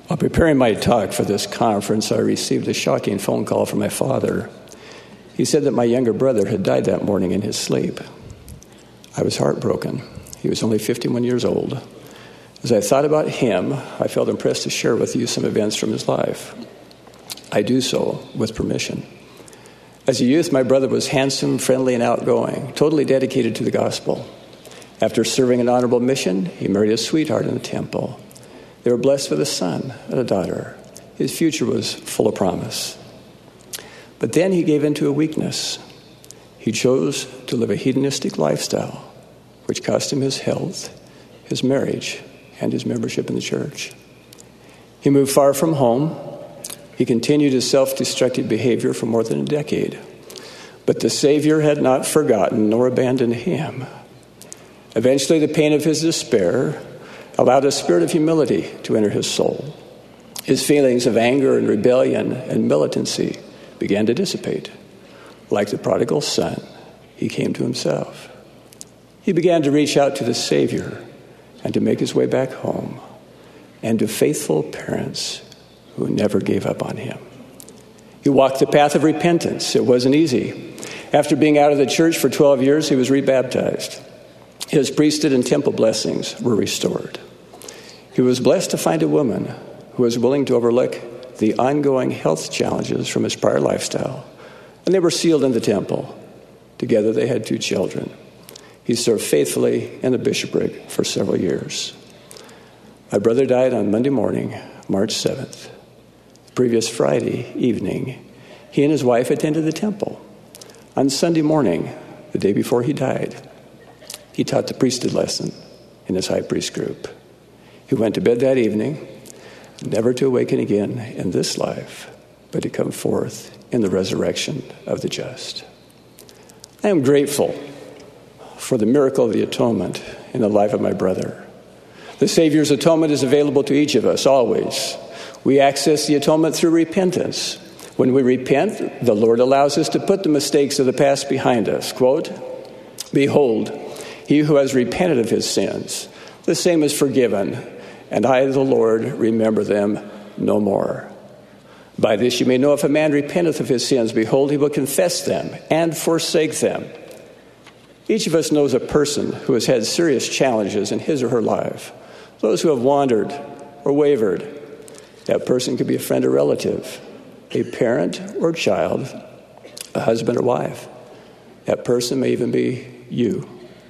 While preparing my talk for this conference, I received a shocking phone call from my father. He said that my younger brother had died that morning in his sleep. I was heartbroken. He was only 51 years old. As I thought about him, I felt impressed to share with you some events from his life. I do so with permission. As a youth, my brother was handsome, friendly, and outgoing, totally dedicated to the gospel. After serving an honorable mission, he married a sweetheart in the temple. They were blessed with a son and a daughter. His future was full of promise. But then he gave in to a weakness. He chose to live a hedonistic lifestyle, which cost him his health, his marriage, and his membership in the church. He moved far from home. He continued his self-destructive behavior for more than a decade. But the Savior had not forgotten nor abandoned him. Eventually, the pain of his despair allowed a spirit of humility to enter his soul. His feelings of anger and rebellion and militancy began to dissipate. Like the prodigal son, he came to himself. He began to reach out to the Savior and to make his way back home, and to faithful parents who never gave up on him. He walked the path of repentance. It wasn't easy. After being out of the church for 12 years, he was rebaptized. His priesthood and temple blessings were restored. He was blessed to find a woman who was willing to overlook the ongoing health challenges from his prior lifestyle, and they were sealed in the temple. Together they had 2 children. He served faithfully in the bishopric for several years. My brother died on Monday morning, March 7th. The previous Friday evening, he and his wife attended the temple. On Sunday morning, the day before he died, he taught the priesthood lesson in his high priest group. He went to bed that evening, never to awaken again in this life, but to come forth in the resurrection of the just. I am grateful for the miracle of the atonement in the life of my brother. The Savior's atonement is available to each of us always. We access the atonement through repentance. When we repent, the Lord allows us to put the mistakes of the past behind us. Quote, "Behold, he who has repented of his sins, the same is forgiven, and I, the Lord, remember them no more. By this you may know if a man repenteth of his sins, behold, he will confess them and forsake them." Each of us knows a person who has had serious challenges in his or her life. Those who have wandered or wavered. That person could be a friend or relative, a parent or child, a husband or wife. That person may even be you.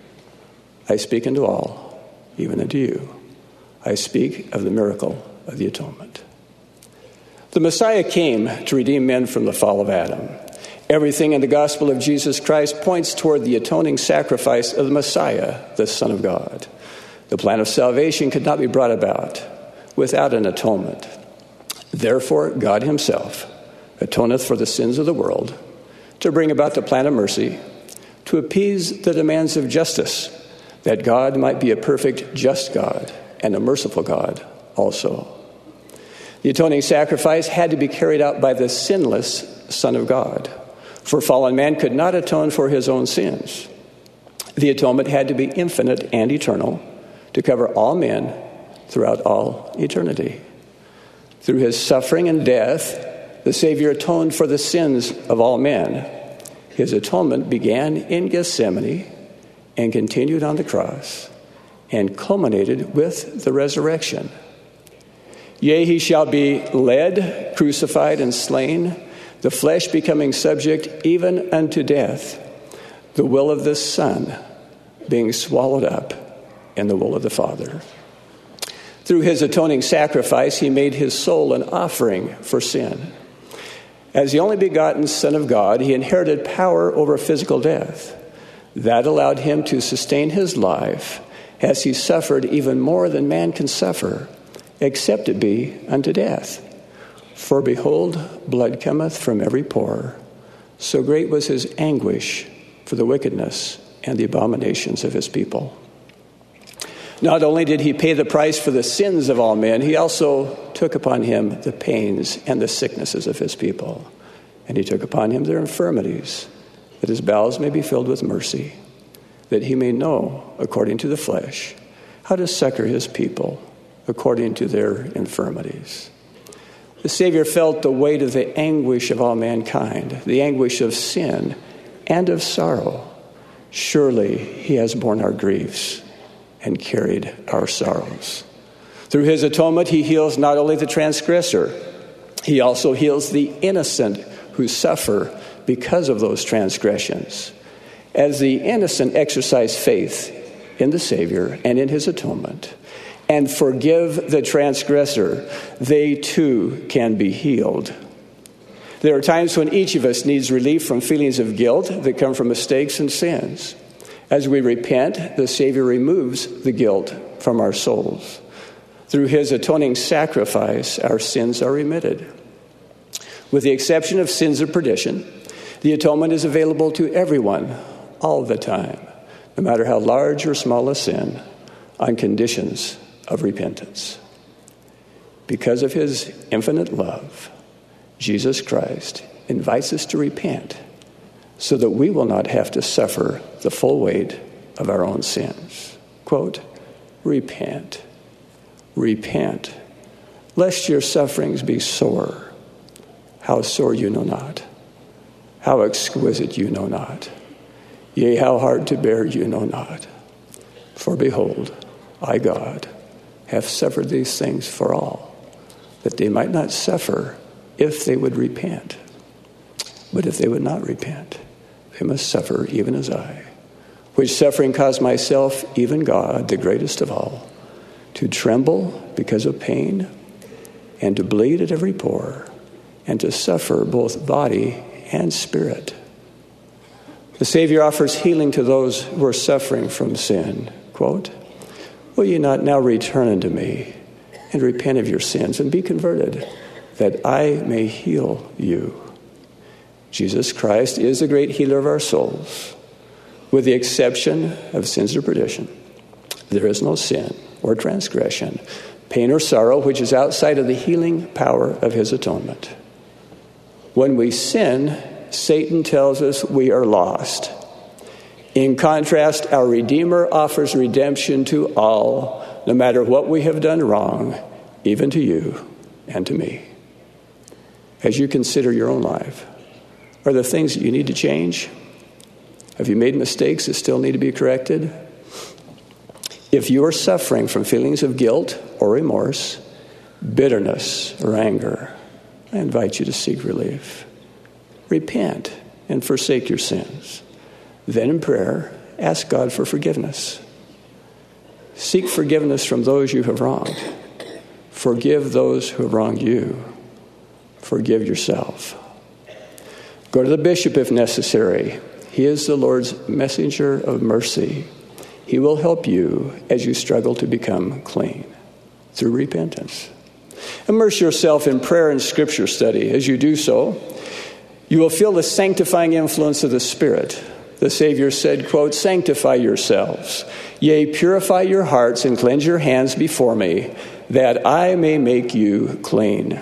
I speak unto all, even unto you. I speak of the miracle of the atonement. The Messiah came to redeem men from the fall of Adam. Everything in the gospel of Jesus Christ points toward the atoning sacrifice of the Messiah, the Son of God. The plan of salvation could not be brought about without an atonement. Therefore, God himself atoneth for the sins of the world, to bring about the plan of mercy, to appease the demands of justice, that God might be a perfect, just God and a merciful God also. The atoning sacrifice had to be carried out by the sinless Son of God, for fallen man could not atone for his own sins. The atonement had to be infinite and eternal to cover all men throughout all eternity. Through his suffering and death, the Savior atoned for the sins of all men. His atonement began in Gethsemane and continued on the cross and culminated with the resurrection. Yea, he shall be led, crucified, and slain, the flesh becoming subject even unto death, the will of the Son being swallowed up in the will of the Father. Through his atoning sacrifice, he made his soul an offering for sin. As the only begotten Son of God, he inherited power over physical death. That allowed him to sustain his life as he suffered even more than man can suffer, except it be unto death. For behold, blood cometh from every pore. So great was his anguish for the wickedness and the abominations of his people. Not only did he pay the price for the sins of all men, he also took upon him the pains and the sicknesses of his people. And he took upon him their infirmities, that his bowels may be filled with mercy, that he may know, according to the flesh, how to succor his people according to their infirmities. The Savior felt the weight of the anguish of all mankind, the anguish of sin and of sorrow. Surely he has borne our griefs and carried our sorrows. Through his atonement, he heals not only the transgressor, he also heals the innocent who suffer because of those transgressions. As the innocent exercise faith in the Savior and in his atonement and forgive the transgressor, they too can be healed. There are times when each of us needs relief from feelings of guilt that come from mistakes and sins. As we repent, the Savior removes the guilt from our souls. Through his atoning sacrifice, our sins are remitted. With the exception of sins of perdition, the atonement is available to everyone all the time, no matter how large or small a sin, on conditions of repentance. Because of his infinite love, Jesus Christ invites us to repent so that we will not have to suffer the full weight of our own sins. Quote, repent, repent, lest your sufferings be sore. How sore you know not, how exquisite you know not, yea, how hard to bear you know not. For behold, I, God, have suffered these things for all, that they might not suffer if they would repent. But if they would not repent, they must suffer even as I, which suffering caused myself, even God, the greatest of all, to tremble because of pain, and to bleed at every pore, and to suffer both body and spirit. The Savior offers healing to those who are suffering from sin. Quote, will you not now return unto me and repent of your sins and be converted, that I may heal you? Jesus Christ is the great healer of our souls. With the exception of sins of perdition, there is no sin or transgression, pain or sorrow, which is outside of the healing power of his atonement. When we sin, Satan tells us we are lost. In contrast, our Redeemer offers redemption to all, no matter what we have done wrong, even to you and to me. As you consider your own life, are there things that you need to change? Have you made mistakes that still need to be corrected? If you are suffering from feelings of guilt or remorse, bitterness or anger, I invite you to seek relief. Repent and forsake your sins. Then in prayer, ask God for forgiveness. Seek forgiveness from those you have wronged. Forgive those who have wronged you. Forgive yourself. Go to the bishop if necessary. He is the Lord's messenger of mercy. He will help you as you struggle to become clean through repentance. Immerse yourself in prayer and scripture study. As you do so, you will feel the sanctifying influence of the Spirit. The Savior said, quote, sanctify yourselves, yea, purify your hearts and cleanse your hands before me, that I may make you clean.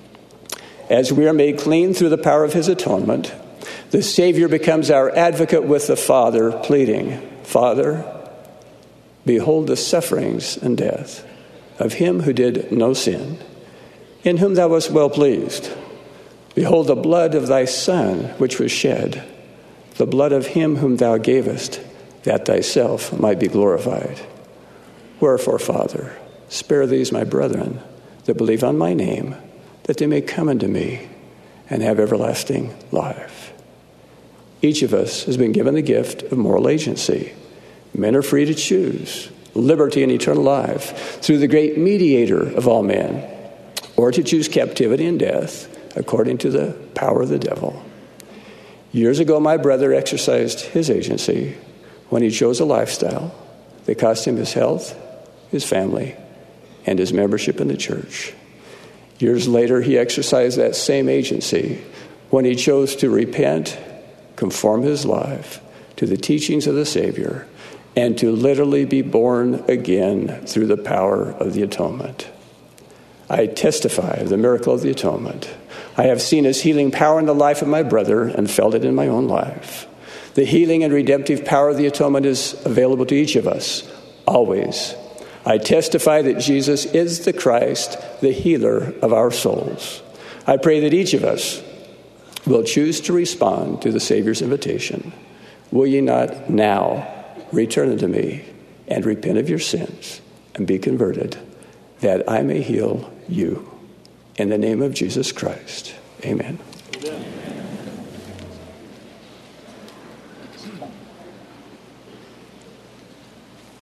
As we are made clean through the power of his atonement, the Savior becomes our advocate with the Father, pleading, Father, behold the sufferings and death of him who did no sin, in whom thou wast well pleased. Behold the blood of thy Son, which was shed, the blood of him whom thou gavest, that thyself might be glorified. Wherefore, Father, spare these my brethren that believe on my name, that they may come unto me and have everlasting life. Each of us has been given the gift of moral agency. Men are free to choose liberty and eternal life through the great mediator of all men, or to choose captivity and death according to the power of the devil. Years ago, my brother exercised his agency when he chose a lifestyle that cost him his health, his family, and his membership in the church. Years later, he exercised that same agency when he chose to repent, conform his life to the teachings of the Savior, and to literally be born again through the power of the atonement. I testify of the miracle of the atonement. I have seen his healing power in the life of my brother and felt it in my own life. The healing and redemptive power of the atonement is available to each of us, always. I testify that Jesus is the Christ, the healer of our souls. I pray that each of us will choose to respond to the Savior's invitation. Will ye not now return unto me and repent of your sins and be converted, that I may heal you? In the name of Jesus Christ, amen.